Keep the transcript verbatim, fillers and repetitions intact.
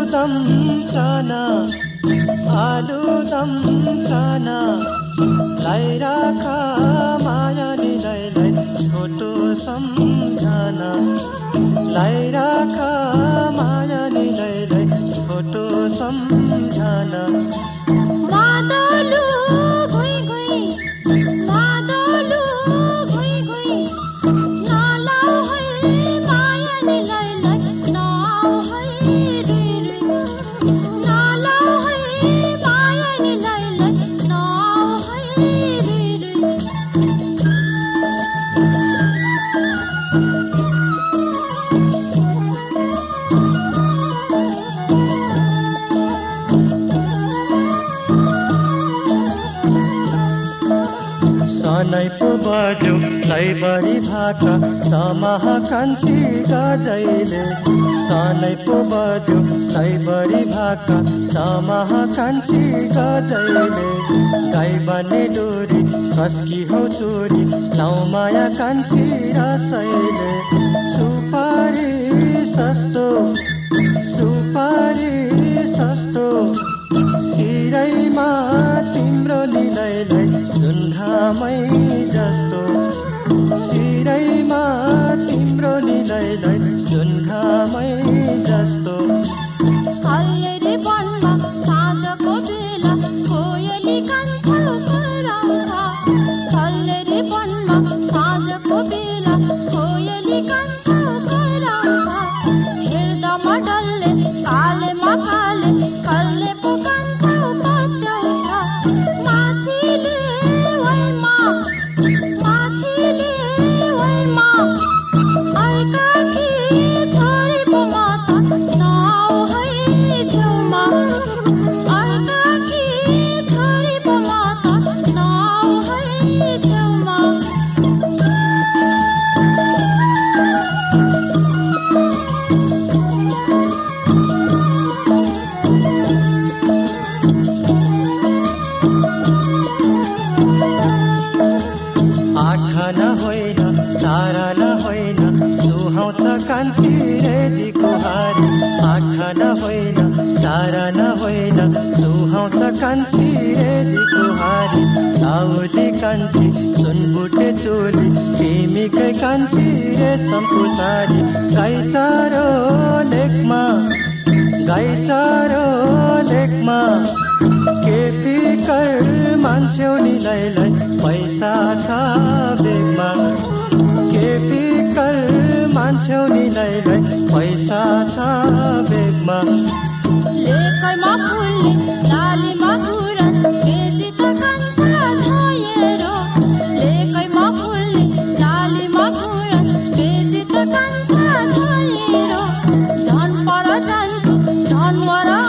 आलुदम चाना आलुदम चाना लाई राखा मायानीलाई छोटो सम्झना लाई राखा मायानीलाई छोटो सम्झना मादलु घुइ घुइ मादलु घुइ घुइ नलाउ है मायानीलाई नआउ है रुइ रुइ नलाउ है मायानीलाई नआउ है रुइ रुइ सनै पो बज्यो लैबरी भाका समाह कान्छी गजैले सनै पो बज्यो लैबरी भाका समाह कान्छी गजैले गाई बन्ने डोरी कसकी हो चोरी लाउ माया कान्छी रसैले सुपारी सस्तो सुपारी सस्तो सिरैमा तिम्रो निलैलाई जुन घामै जस्तो सिरैमा तिम्रो निलैलाई जुन घामै जस्तो सल्लेरी वनमा साँझको बेला कोयली कान्छो कराउँछ सल्लेरी वनमा साँझको बेला कोयली कान्छो कराउँछ हेर्दामा डल्ले कालेमा काले कल्ले पो कान्छो पत्याउँछ माछीले वैमा माछीले वैमा अर्काकी छोरी पो माता नआउ है छेउमा अर्काकी छोरी पो माता नआउ है छेउमा आठना होइन चारना होइन सुहाउँछ कान्छी रेजीको हारी आठना होइन चारना होइन सुहाउँछ कान्छी रेजीको हारी लाउली कान्छी सुनबुटे चोली तिमीकै कान्छी रेशमको सारी गाई चारो लेखमा गाई चारो लेखमा के फिकर मान्छेउनीलाई पैसा छ बेगमा के फिकर मान्छेउनीलाई पैसा छ बेगमा लेकैमा फुल्ने डालीमा गुरस बेसी त कान्छा छोएरो लेकैमा फुल्ने डालीमा गुरस बेसी त कान्छा छोएरो झन पर जान्छु झन मर